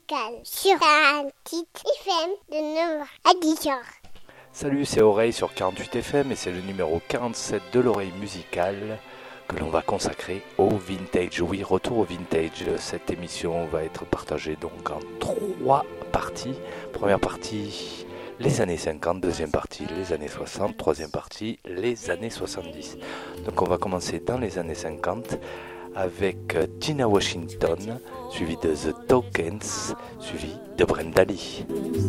musicale sur un titre FM de 9h à 10h. Salut, c'est Oreille sur 48 FM et c'est le numéro 47 de l'oreille musicale que l'on va consacrer au vintage. Oui, retour au vintage. Cette émission va être partagée donc en 3 parties. Première partie, les années 50. Deuxième partie, les années 60. Troisième partie, les années 70. Donc on va commencer dans les années 50 avec Dinah Washington, suivi de The Tokens, suivi de Brenda Lee.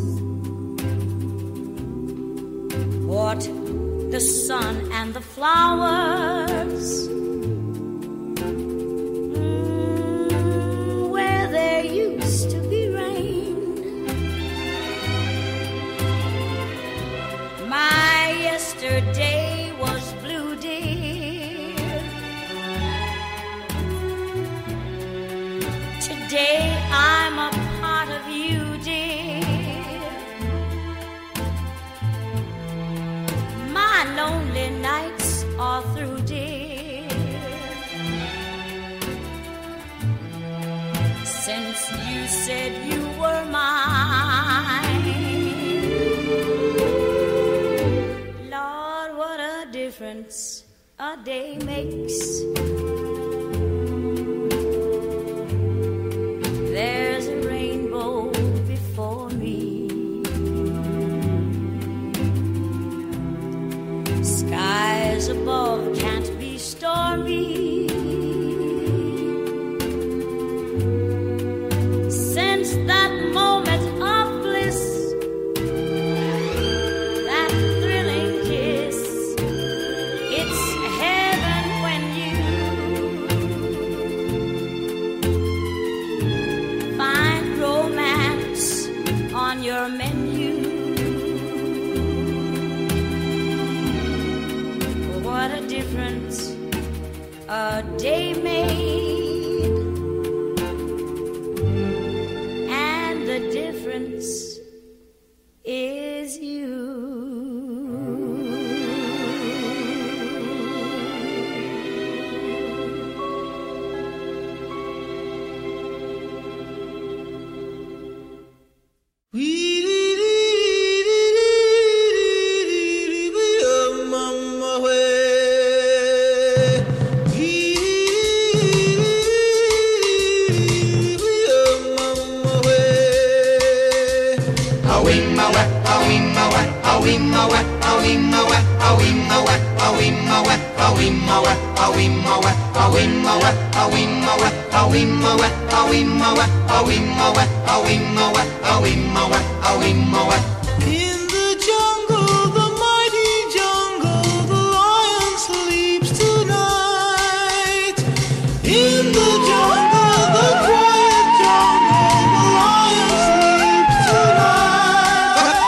What the sun and the flowers, where there used to be rain. My yesterday was blue, dear. Today I'm a part of you, dear. My lonely nights are through, dear. Since you said you were mine, Lord, what a difference a day makes. There's a rainbow before me. Skies above can't be stormy. Since that moment of bliss, that thrilling kiss, it's heaven when you find romance on your menu. What a difference a day made, and the difference is you. In the jungle, the mighty jungle, the lion sleeps tonight. In the jungle, the quiet jungle, the lion sleeps tonight.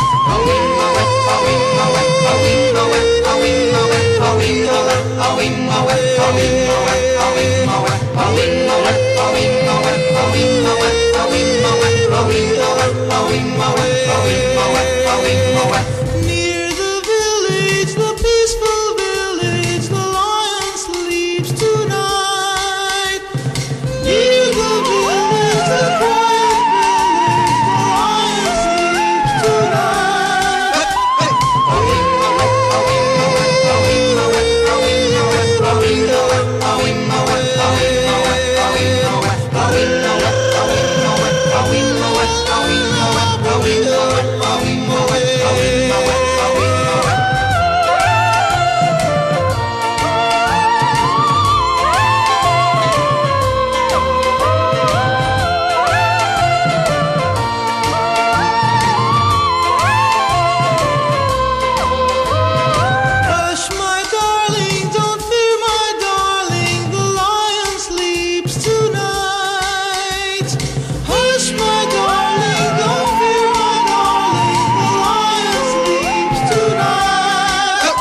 Near the village, the peaceful village, the lion sleeps tonight. Near the village, the quiet village, the lion Hush, my darling, don't fear, my darling, the lion sleeps tonight. Hush, my darling, don't fear, my darling, the lion sleeps tonight.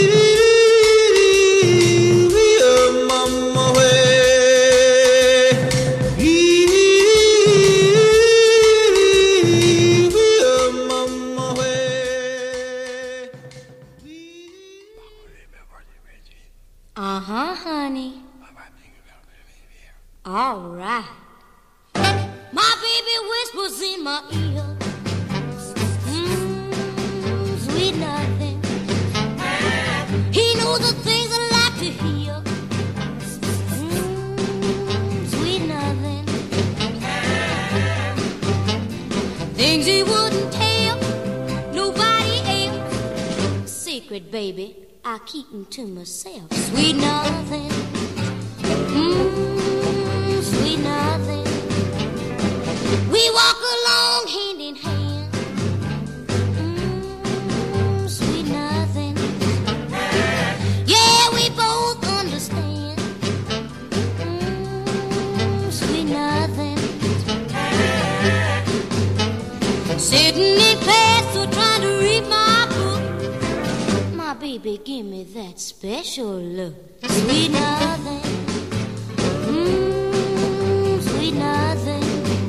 Mama way. All right. My baby whispers in my ear. Sweet nothing. He knows the things I like to hear. Sweet nothing. Things he wouldn't tell nobody else. Secret, baby, I keep them to myself. Sweet nothing. Sweet nothing. We walk along hand in hand. Sweet nothing. Yeah, we both understand. Sweet nothing. Sitting in class or trying to read my book. My baby, give me that special look. Sweet nothing. Sweet nothing.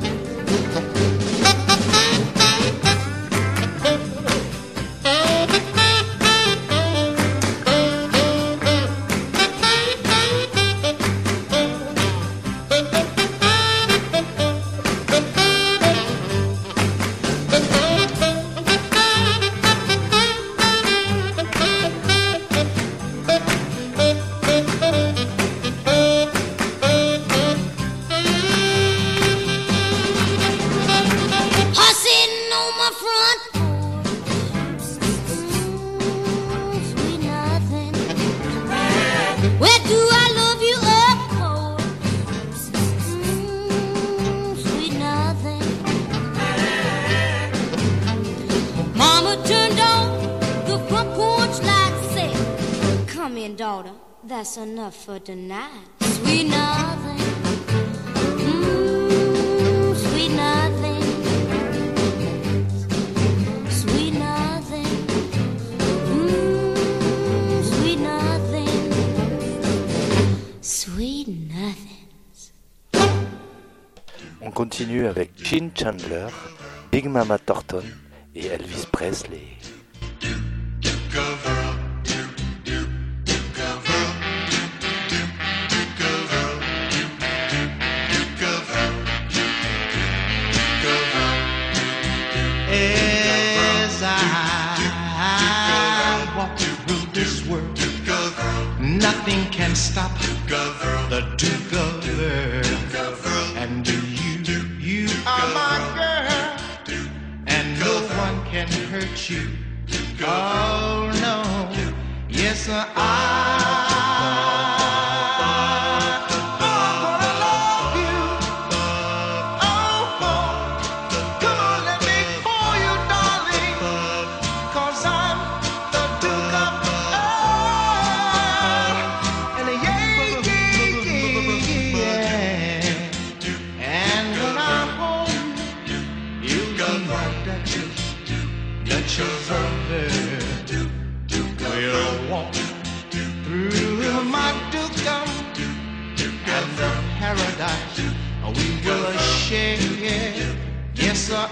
Daughter, that's enough for tonight. Sweet nothing. Sweet nothing. Sweet nothing. Sweet nothing. Sweet nothings. On continue avec Gene Chandler, Big Mama Thornton et Elvis Presley. Nothing can stop the Duke of Earl. And you are my girl, and no one can hurt you. Oh no, yes paradise we will share. Yes, sir,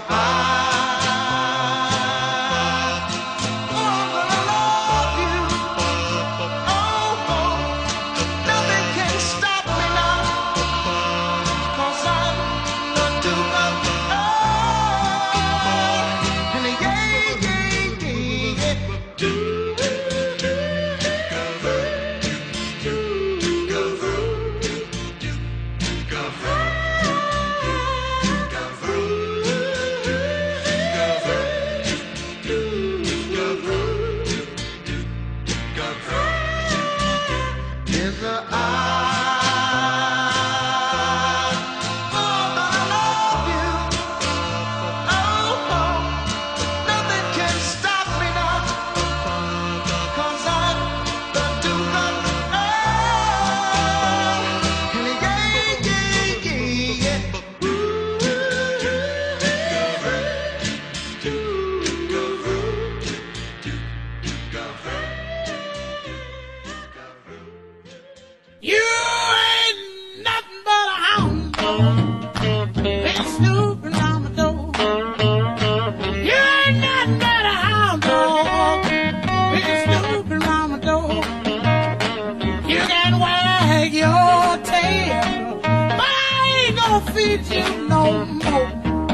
feed you no more.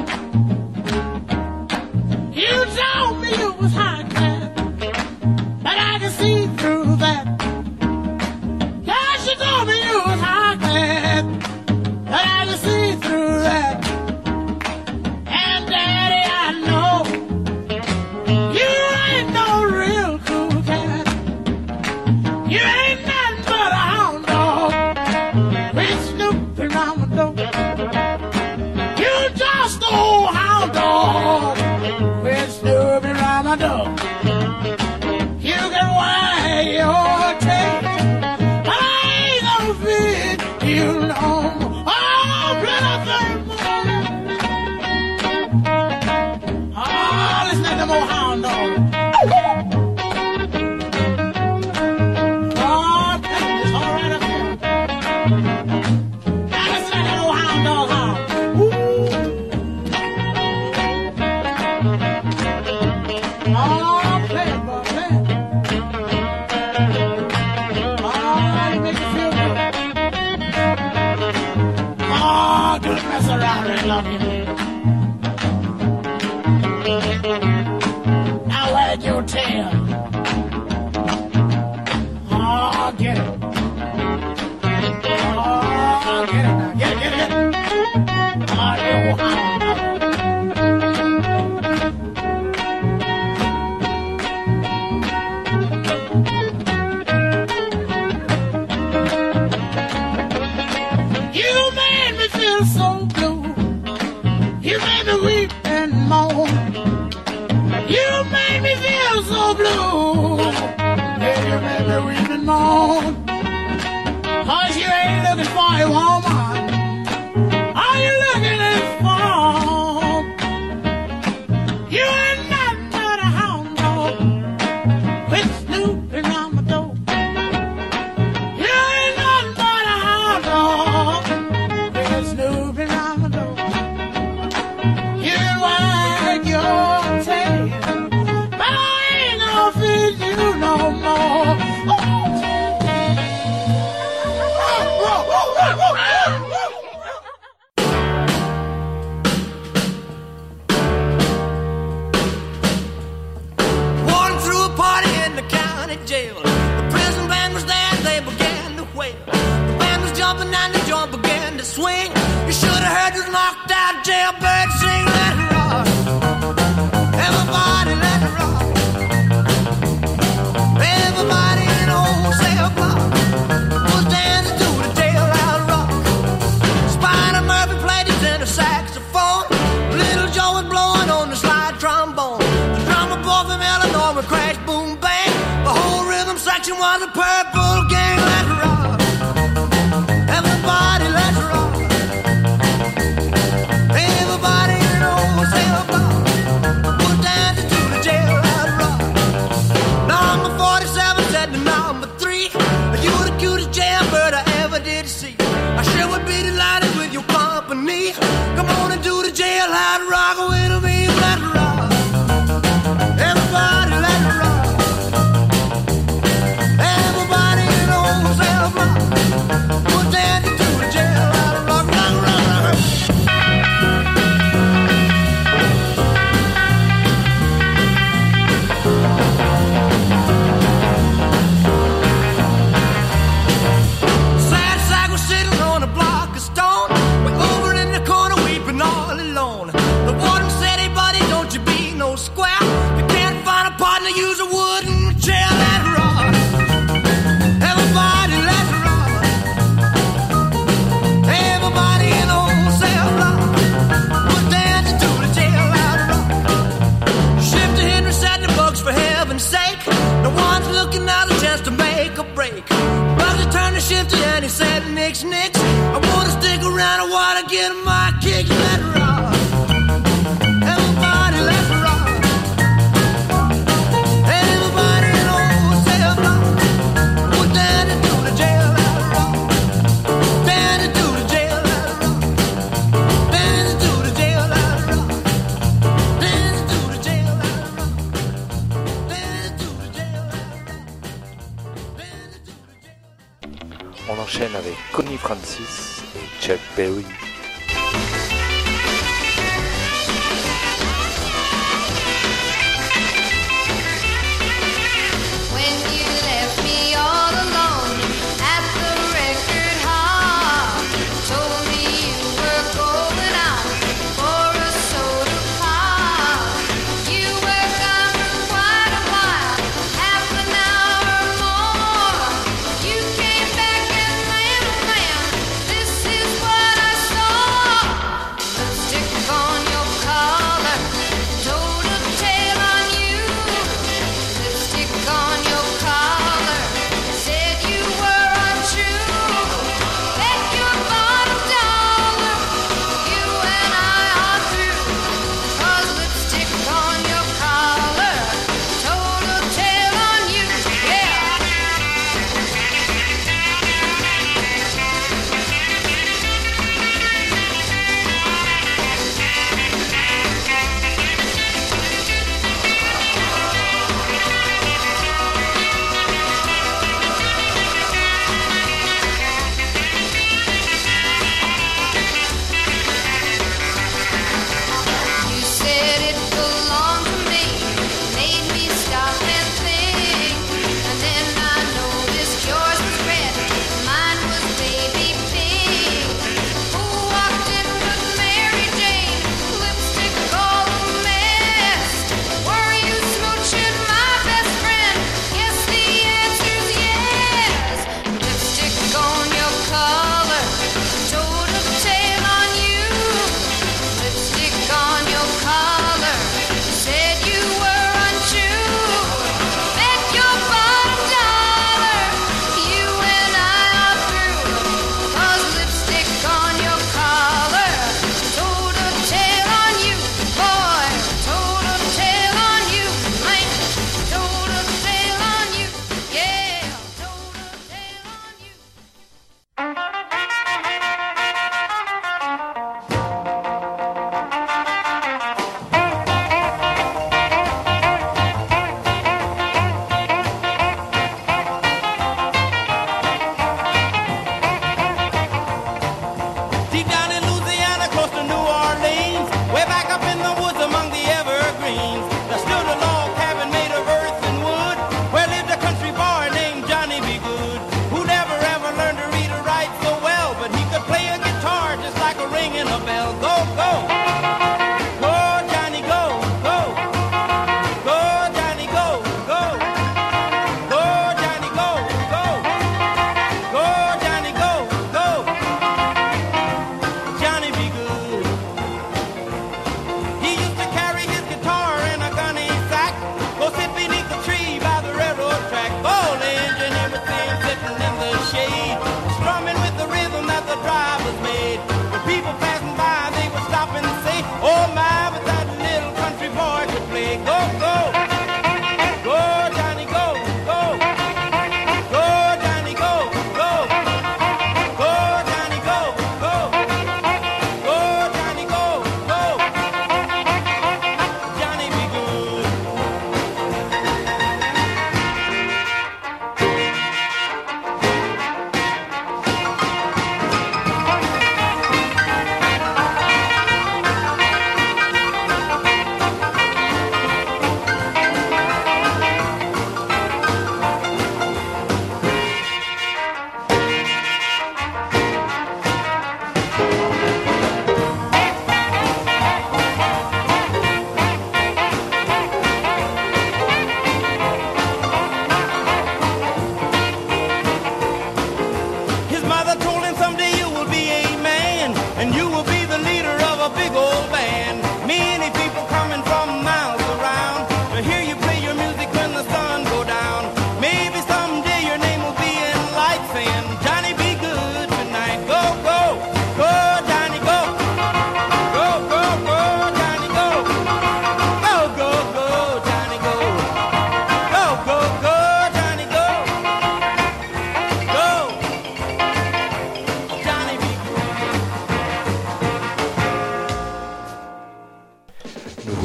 You told me you was high class, but I can see through that. Yes, you told me you was high class, but I can see through that. And Daddy, I know you ain't no real cool cat. You ain't nothing but a hound dog with Snoopy around the door. You just a old hound dog with Snoopy around the door. You can wag your tail, but I ain't gonna feed you no more. Oh, brother, oh, listen to them old hound dogs. Oh, it's all right up here. Now listen to that old hound dog howl. Oh, play it, boy, play it. Oh, you make me feel good. Oh, do the mess around and love you. Now wag your tail. Oh, get it. Oh, get it now. Get it, get it. Oh, you hound dog. You made me feel so blue. You made me weep and moan. You made me feel so blue. Yeah, you made me weep and moan. 'Cause you ain't looking for a woman. Are you looking for? You ain't nothing but a hound dog with Snoopy around my door. You ain't nothing but a hound dog with Snoopy around my door. You wag your tail, but I ain't gonna feed you no more. Walking through a party in the county jail. The prison band was there, they began to wail. The band was jumping and the joint began to swing. You should have heard this knocked out jailbird sing. Let it rock, everybody let it rock. Everybody in the whole cell block was dancing to the jailhouse rock. Spider Murphy played his tenor saxophone. Little Joe was blowing on the slide trombone. The drummer boy from Illinois would crash, boom, bang. The whole rhythm section was a Purple Gang. Let's rock, everybody, let's rock. Everybody in the whole cell block was dancing to the jailhouse rock. Number 47 said to number 3, you were the cutest jailbird I ever did see. I sure would be delighted with your company. Come on and do the jailhouse rock with me. Let's rock, everybody, let's rock. Everybody in the whole cell block was dancing to the jailhouse rock. Rock, rock, rock, rock. Sad sack was sitting on a block of stone, way over in the corner weeping all alone. The warden said, hey buddy, don't you be no square. You can't find a partner, use a wooden chair. Let's rock, everybody, let's rock. Everybody in the whole cell block was dancing to the jailhouse rock. Shifter Henry said the books for heaven's sake. No one's looking out a chance to make a break. Bugsy turned to Shifter and he said, nix, nix. I wanna stick around, I wanna get my kick. Let's rock, everybody, let's rock. Everybody in the whole cell block was dancing to the jailhouse rock. Dancing to the jailhouse rock. Dancing to the jailhouse rock. Dancing to the jailhouse rock. Dancing to the jailhouse rock. On enchaîne avec Connie Francis et Chuck Berry.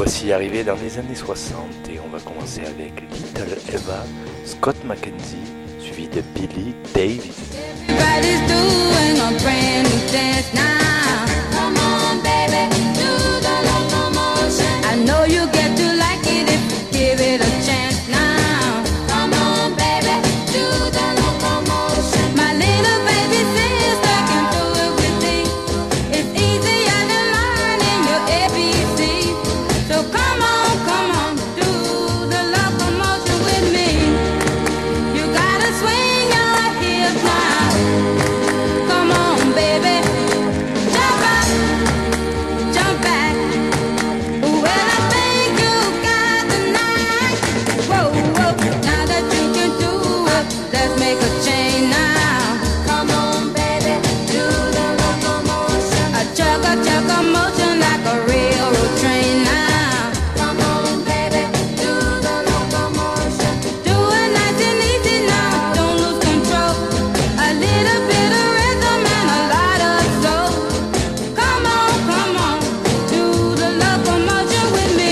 voici arrivé dans les années 60 et on va commencer avec Little Eva, Scott McKenzie, suivi de Billy Davis. Everybody's doing a brand new dance now. Come on, baby, do the locomotion. I know you get to like it if you give it a chance now. Come on, baby, do the locomotion. My little baby sister can do it with me. It's easier than learning your ABC. So come on, do the locomotion with me. You gotta swing your hips now. Come on, baby, jump up, jump back. Well, I think you got the knack. Whoa, whoa, now that you can do it, let's make a change now. Come on, baby, do the locomotion. A chugga motion like a railroad train now. Come on, baby, do the locomotion. Do it nice and easy now, don't lose control. A little bit of rhythm and a lot of soul. Come on, do the locomotion with me.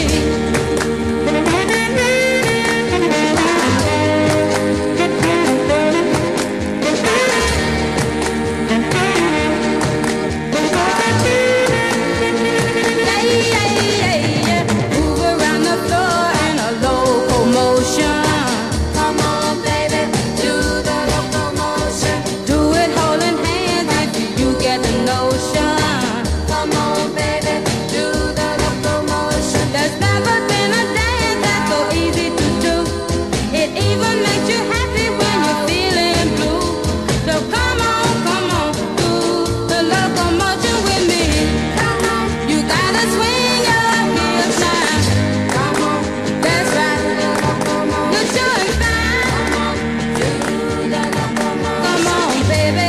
Yeah. Move around the floor in a locomotion. Come on, baby, do the locomotion. Do it holding hands if you get the notion. Come on, baby, do the locomotion. There's never been a dance that's so easy to do. It even makes you happy when you're feeling blue. So come on, do the locomotion with me. Come on, you gotta swing your hips now. Come on, that's right. You're doing fine. Do the locomotion. Come on, baby.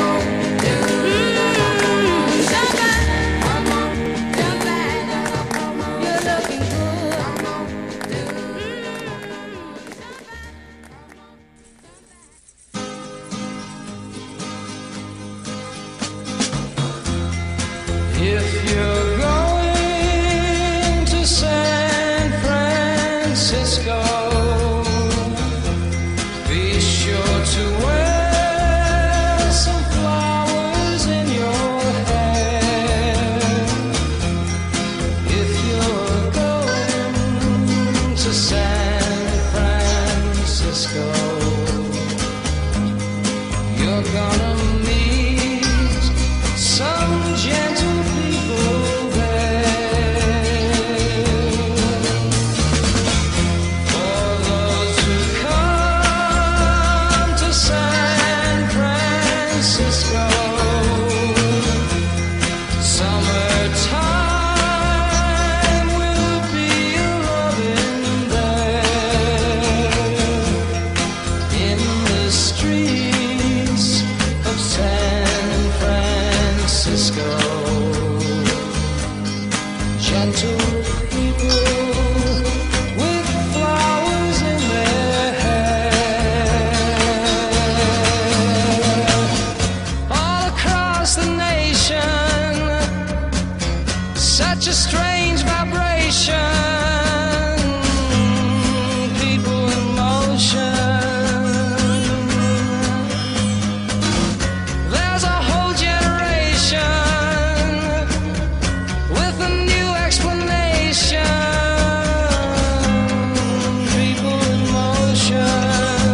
Jump back. Jump back. You're looking good. If you're going to San Francisco, be sure to wear some flowers in your hair. If you're going to San Francisco, you're gonna meet some gentle people there. For those who come to San Francisco, summertime will be loving there. In the streets of San Francisco, gentle people with flowers in their hair. All across the nation, such a strange vibration. People in motion. There's a whole generation with a new explanation. People in motion.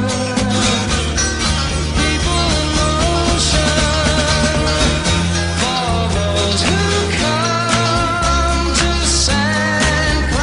People in motion. For those who come to San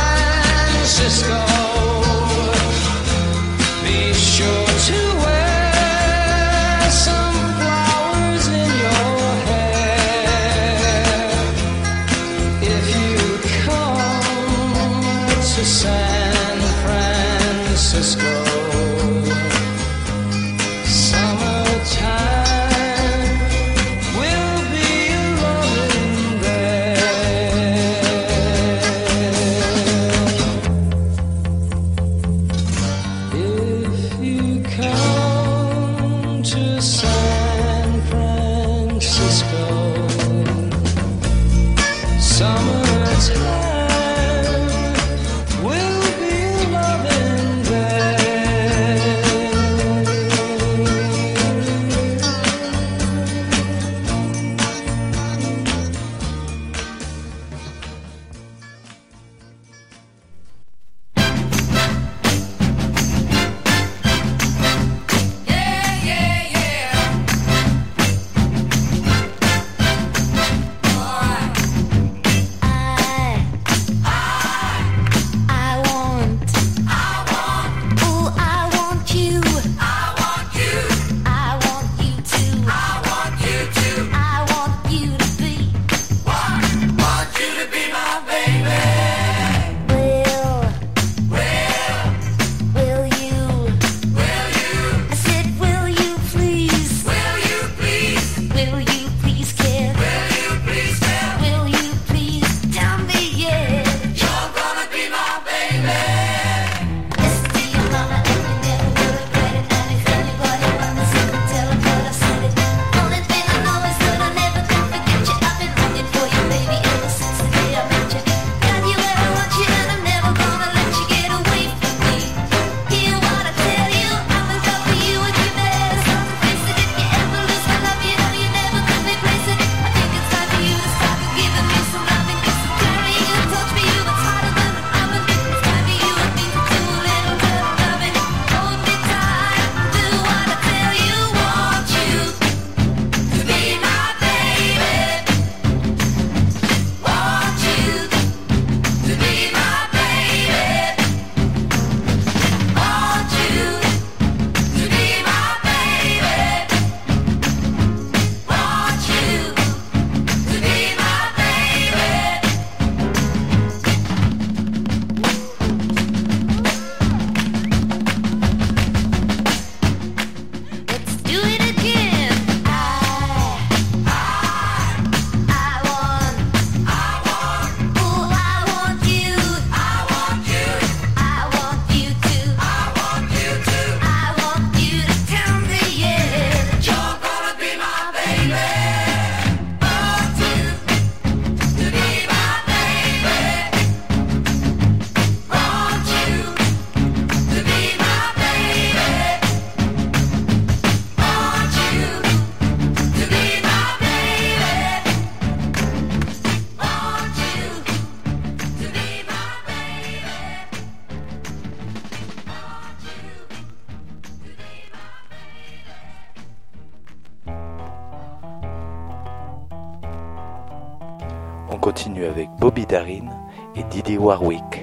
On continue avec Bobby Darin et Didi Warwick.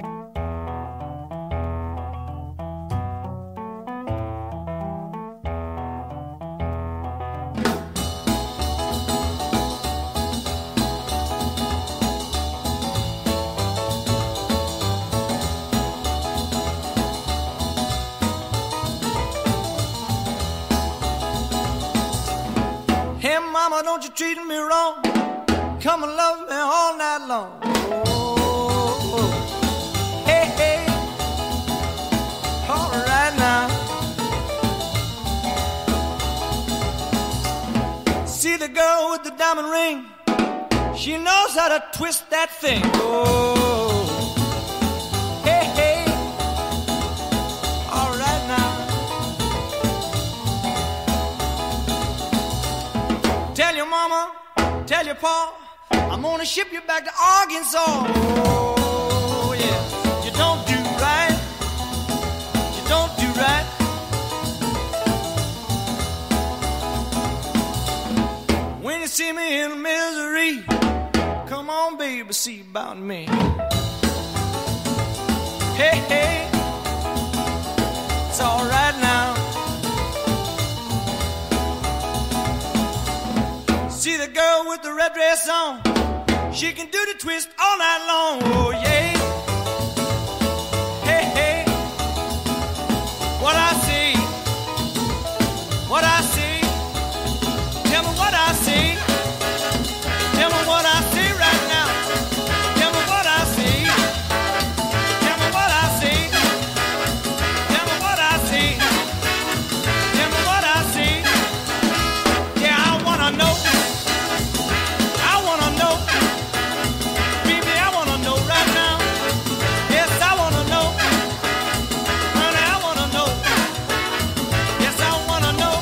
Hey mama, don't you treat me wrong. Come and love me all night long. Oh, hey, hey. All right now. See the girl with the diamond ring. She knows how to twist that thing. Oh, hey, hey. All right now. Tell your mama, tell your pa, I'm gonna ship you back to Arkansas. Oh, yeah. You don't do right. You don't do right. When you see me in misery, come on, baby, see about me. Hey, hey. It's all right now. See the girl with the red dress on. She can do the twist all night long. Oh, yeah. Hey, hey. What I see. What I see. Tell me what I see. Tell me what I see right now. Tell me what I see. Tell me what I see. Tell me what I see. Tell me what I see. Yeah, I wanna know. I wanna know. Baby, I wanna know right now. Yes, I wanna know. Honey, I wanna know. Yes, I wanna know.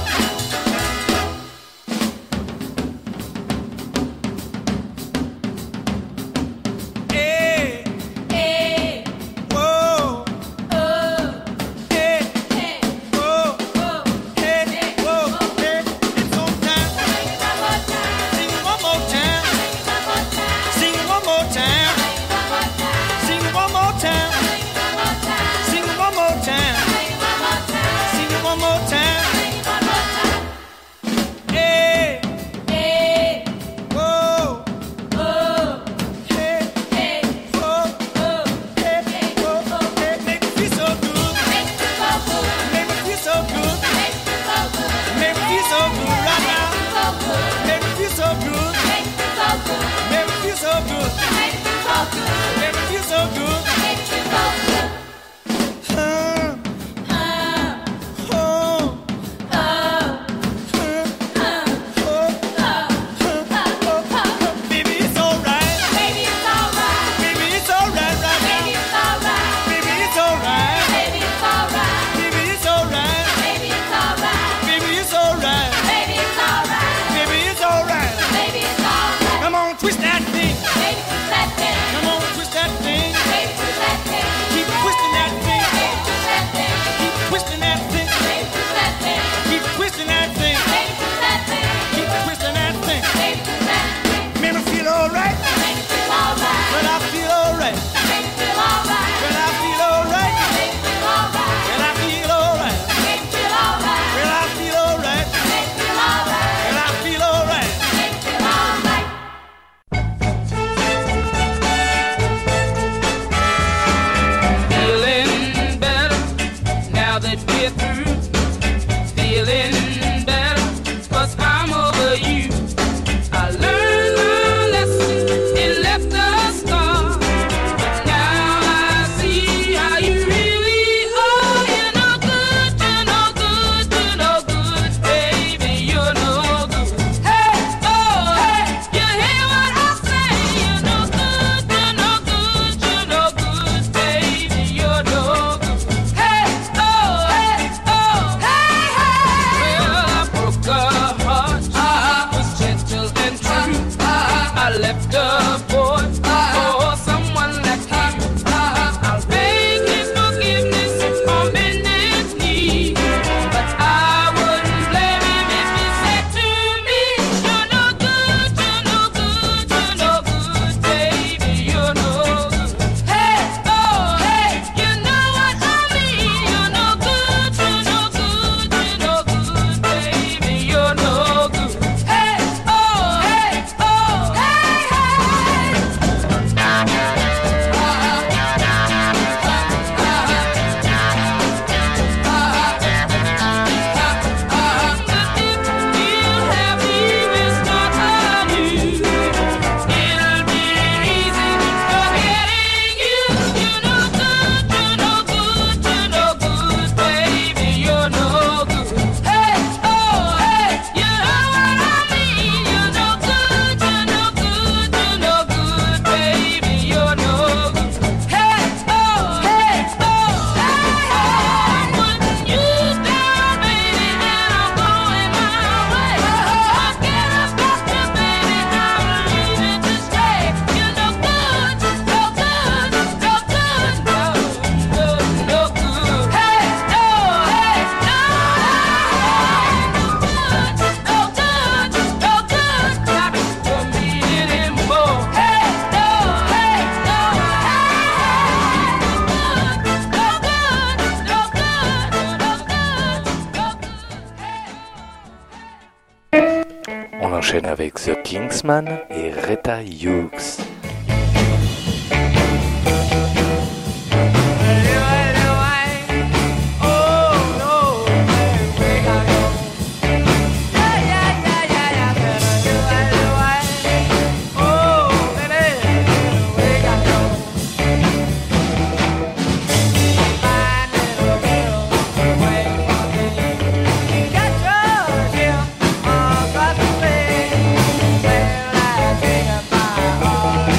Hey, Hey, whoa, oh, hey, hey, whoa, oh, hey, whoa, hey. It's on time. one more time, Sing it one more time. one more time, Sing it one more time. one more time, Sing it one more time. one more time, Sing it one more time. one more time, Sing it one more time. one more time. Hey, Hey, whoa, oh, hey, hey, whoa, oh, hey, whoa, hey. Make me feel so good. make me so good, Make me feel so good. make me so good, Make me feel so good right now. so good, Make me feel so good. make me so good, Make me feel so good. make me so good, Make me feel so good. make me so good. Oh, baby, it's alright. Baby, it's alright. Baby, it's alright right now. Baby, it's alright. Baby, it's alright. Baby, it's alright. Baby, it's alright. Baby, it's alright. Baby, it's alright. Baby, it's alright. Baby, it's alright. Baby, it's alright. Come on, twist that thing. Baby, twist that thing. Come on, twist that thing. Baby, twist that thing. Keep twisting that thing. Baby, twist that thing. Keep twisting that thing. Baby, twist that thing. Keep twisting that thing. Baby, twist that thing. Keep twisting that thing. Baby, twist that thing. Make me feel alright. Make me feel alright. When I feel alright. Make me feel alright. When I feel alright. Make me feel alright. When I feel alright. Make me feel alright. When I feel alright. Make me feel alright. When I feel alright. Make me feel alright. Feeling better now that we're through. Feeling better 'cause I'm over you. I learned my lesson, it left a scar. But now I see how you really are. You're no good, you're no good, you're no good, baby, you're no good. Hey, oh, hey, you hear what I say? You're no good, you're no good, you're no good, baby, you're no good. Hey, oh, hey, oh, hey, hey. Well, I broke a heart, was gentle and true. I left a boy for someone like you. I'll beg his forgiveness on bended knee, but I wouldn't blame him if he said to me, "You're no good, you're no good, you're no good, baby, enchaîne avec The Kingsman et Retta Hughes. Well, I think about all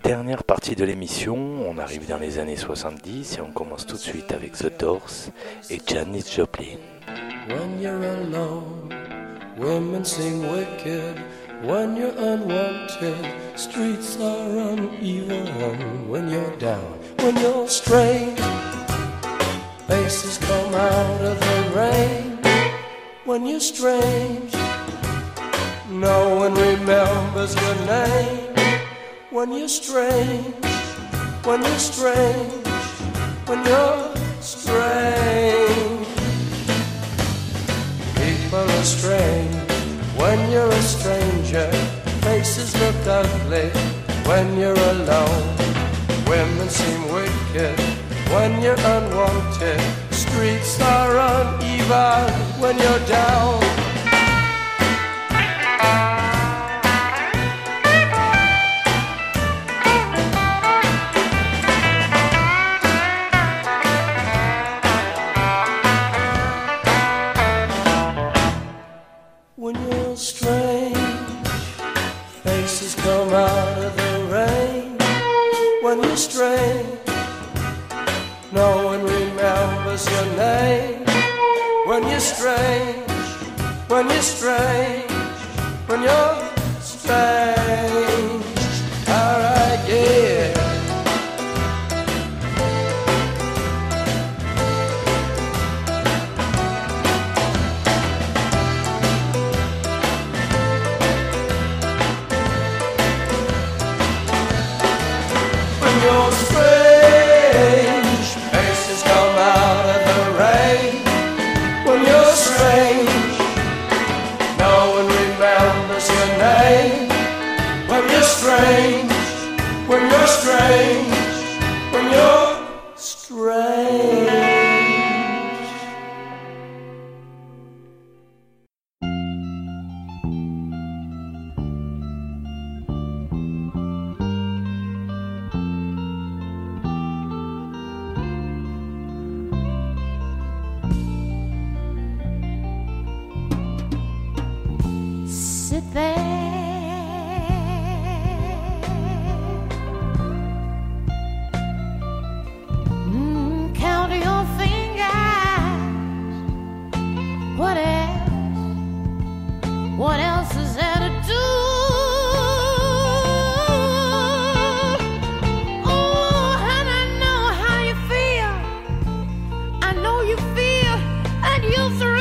Dernière partie de l'émission, on arrive dans les années 70 et on commence tout de suite avec The Doors et Janis Joplin. When you're alone, women seem wicked. When you're unwanted, streets are uneven. When you're down, when you're strange, faces come out of the rain. When you're strange, no one remembers your name. When you're strange, when you're strange, when you're strange. People are strange when you're a stranger. Faces look ugly when you're alone. Women seem wicked when you're unwanted. Streets are uneven when you're down. When you're strange, faces come out of the rain. When you're strange, no one remembers your name. When you're strange, when you're strange, when you're strange. Alright, yeah. You're strange, faces come out of the rain. When you're strange, no one remembers your name. When you're strange, when you're strange, when you're strange. Sit there, count your fingers. What else? What else is there to do? Oh, and I know how you feel. I know you feel, and you're through.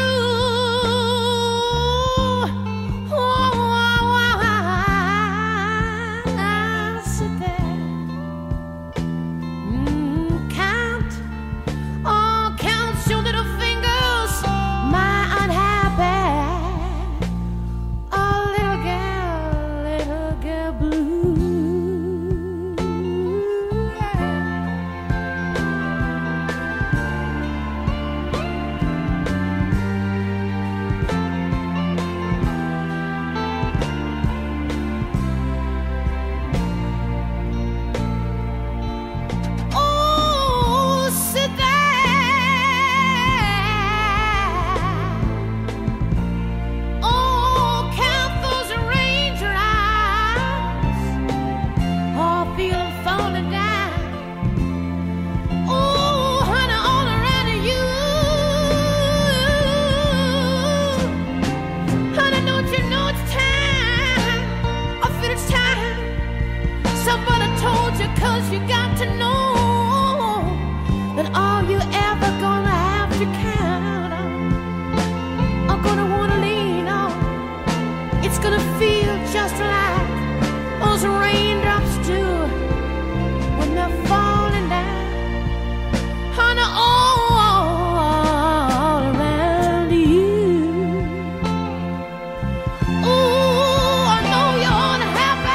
You got to know that all you ever gonna have to count on, are gonna wanna lean on. It's gonna feel just like those raindrops do when they're falling down on all around you. Ooh, I know you're unhappy.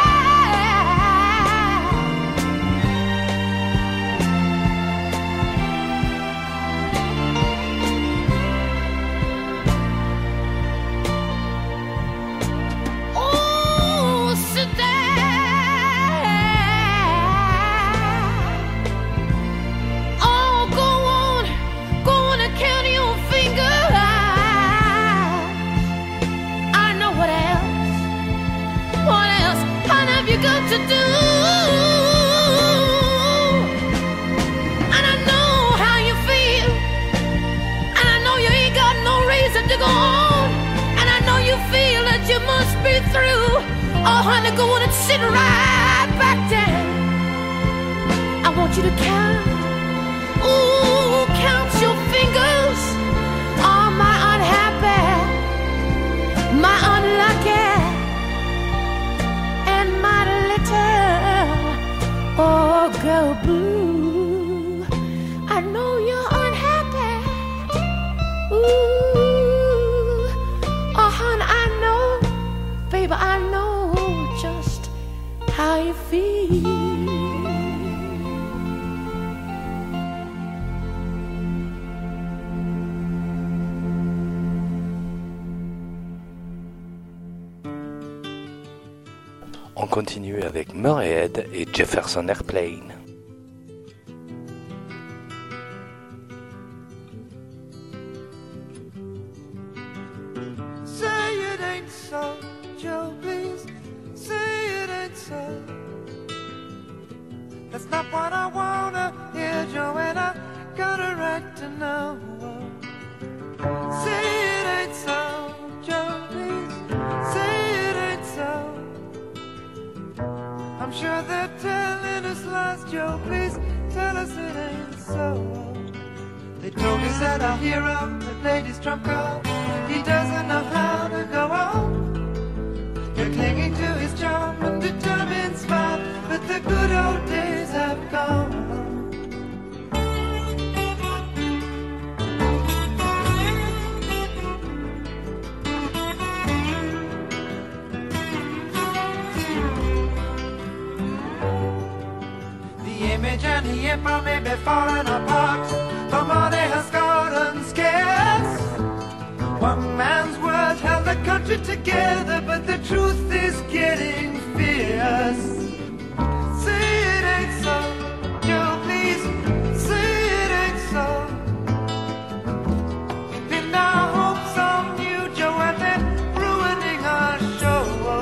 you to count. Ooh, count your fingers. Oh, my unhappy, my unlucky, and my little, oh, girl blue. I know you're unhappy. Ooh, oh, hon, I know, baby, I know just how you feel. On continue avec Murray Head et Jefferson Airplane. Say it ain't so, Joe, please. Say it ain't so. That's not what I wanna hear, Joe, and I got a right to know. Say it ain't so, Joe, please. Say it ain't so. I'm sure they're telling us lies, Joe, please tell us it ain't so. They told us that our hero, that lady's trump card, he doesn't know how to go on. You're clinging to his charm and determined smile, but the good old days have gone. And the empire may be falling apart, but money has gotten scarce. One man's word held the country together, but the truth is getting fierce. Say it ain't so, Joe, please. Say it ain't so. We pinned our hopes on you, Joe, and they're ruining our show.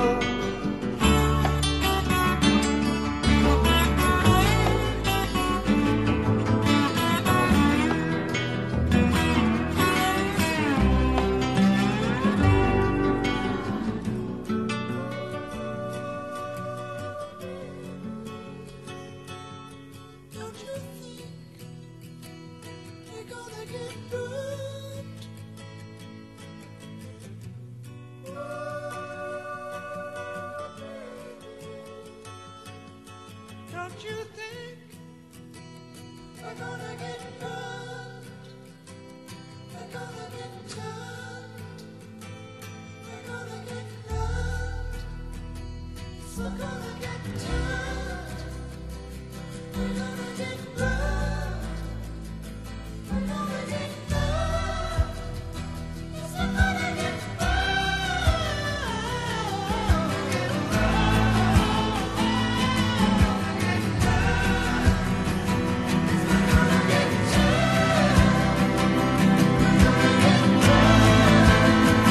Don't you think we're gonna get burned? We're gonna get turned. We're gonna get burned. So gonna get turned. We're gonna get burned. We're gonna get burned. So gonna get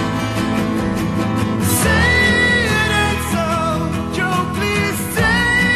Say it ain't so, Joe, please say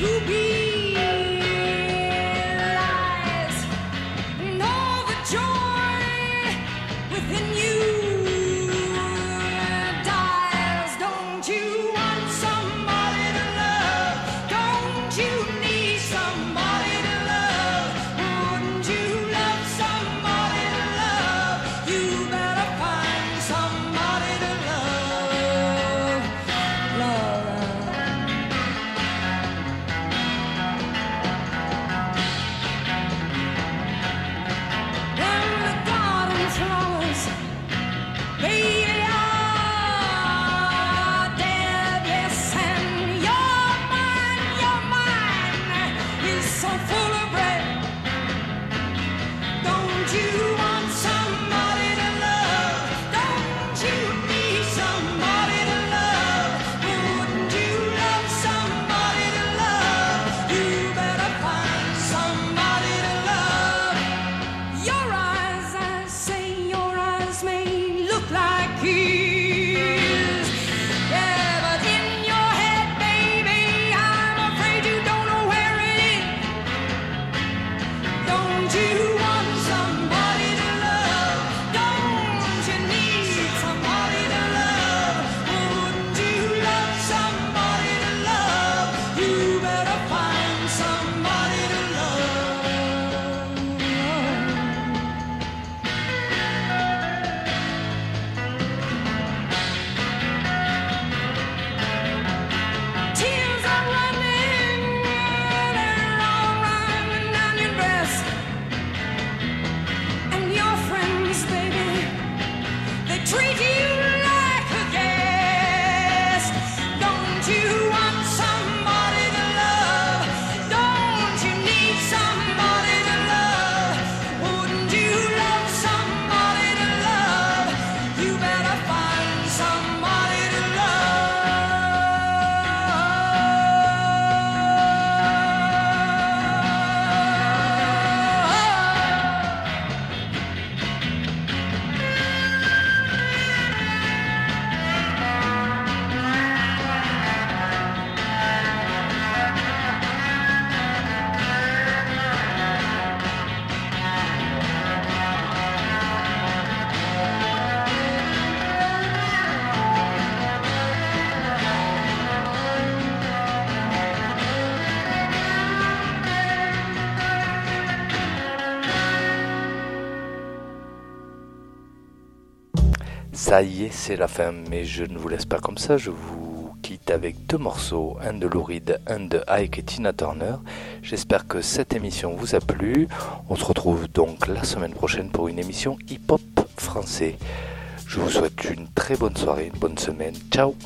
Ça y est, c'est la fin, mais je ne vous laisse pas comme ça, je vous quitte avec deux morceaux, un de Lou Reed, un de Ike et Tina Turner. J'espère que cette émission vous a plu. On se retrouve donc la semaine prochaine pour une émission hip-hop français. Je vous souhaite une très bonne soirée, une bonne semaine. Ciao.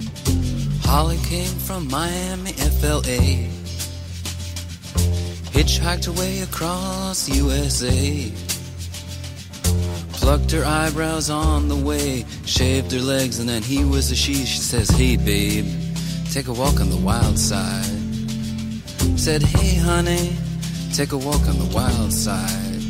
Holly came from Miami, FLA. Hitchhiked away across USA. Plucked her eyebrows on the way, shaved her legs, and then he was a she. She says, hey babe, take a walk on the wild side. Said, hey honey, take a walk on the wild side.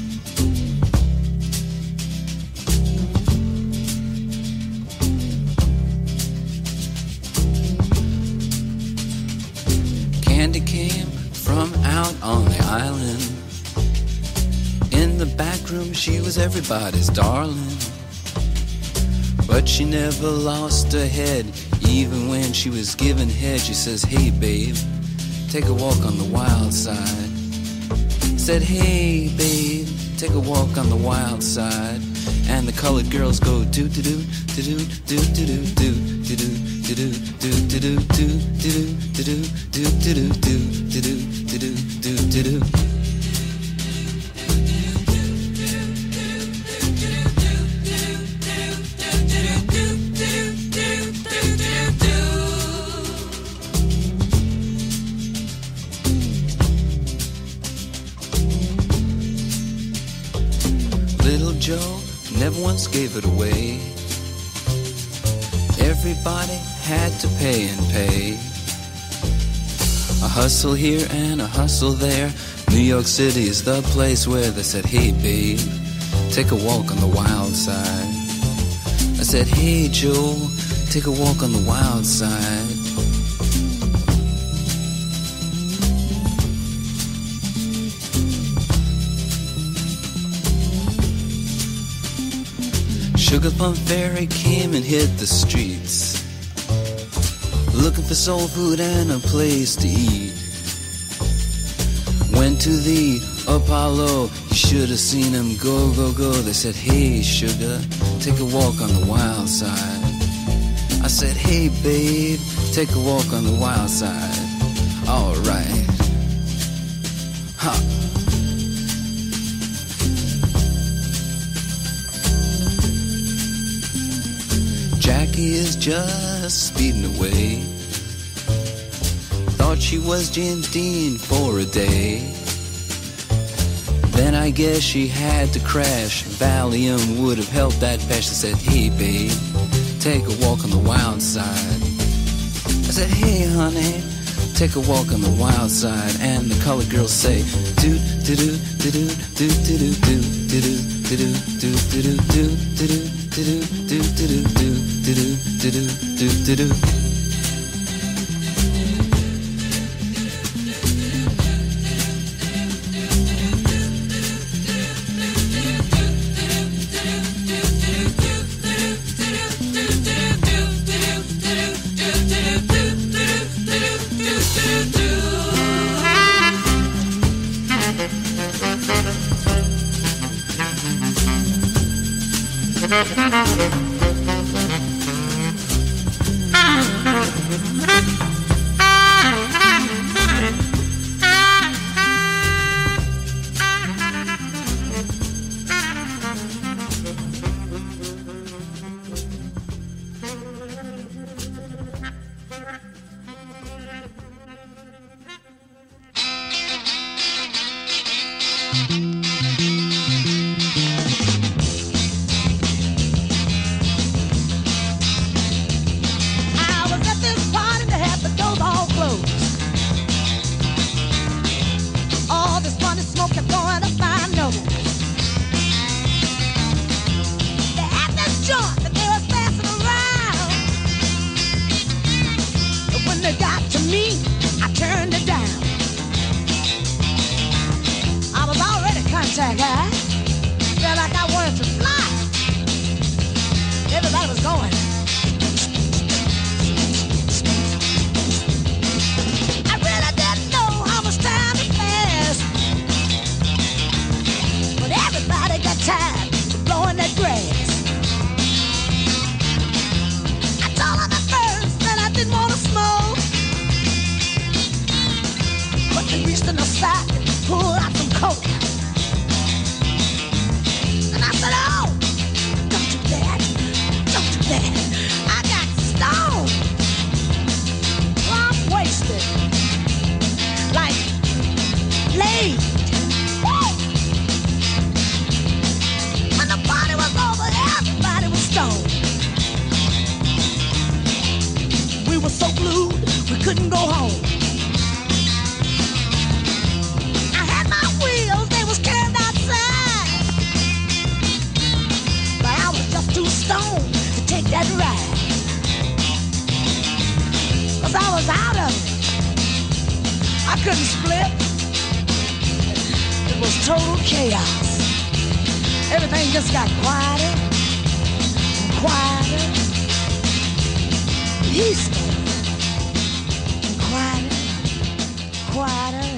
Candy came from out on the island. In the back room she was everybody's darling, but she never lost her head. Even when she was giving head, she says, hey babe, take a walk on the wild side. Said, hey babe, take a walk on the wild side. And the colored girls go do do do do do do do do do do do do do do do do do do do. Joe never once gave it away. Everybody had to pay and pay. A hustle here and a hustle there. New York City is the place where they said, hey babe, take a walk on the wild side. I said, hey Joe, take a walk on the wild side. Sugar Plum Fairy came and hit the streets, looking for soul food and a place to eat. Went to the Apollo, you should have seen him go, go, go. They said, hey, sugar, take a walk on the wild side. I said, hey, babe, take a walk on the wild side. All right. Ha. Jackie is just speeding away. Thought she was James Dean for a day. Then I guess she had to crash. Valium would have helped that patch. I said, hey, babe, take a walk on the wild side. I said, hey, honey, take a walk on the wild side. And the colored girls say, do do do do do do do do do do do do do do do do do do do. Quieter, quieter.